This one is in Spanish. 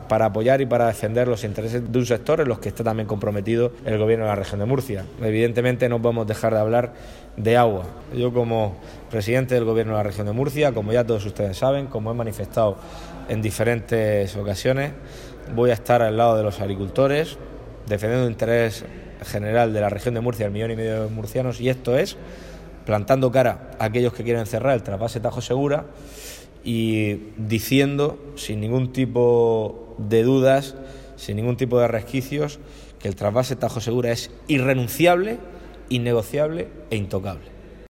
para apoyar y para defender los intereses de un sector en los que está también comprometido el Gobierno de la región de Murcia. Evidentemente no podemos dejar de hablar de agua. Yo, como presidente del Gobierno de la región de Murcia, como ya todos ustedes saben, como he manifestado en diferentes ocasiones, voy a estar al lado de los agricultores, defendiendo el interés general de la región de Murcia, el 1,5 millón de murcianos, y esto es plantando cara a aquellos que quieren cerrar el trasvase Tajo Segura y diciendo sin ningún tipo de dudas, sin ningún tipo de resquicios, que el trasvase Tajo Segura es irrenunciable, innegociable e intocable.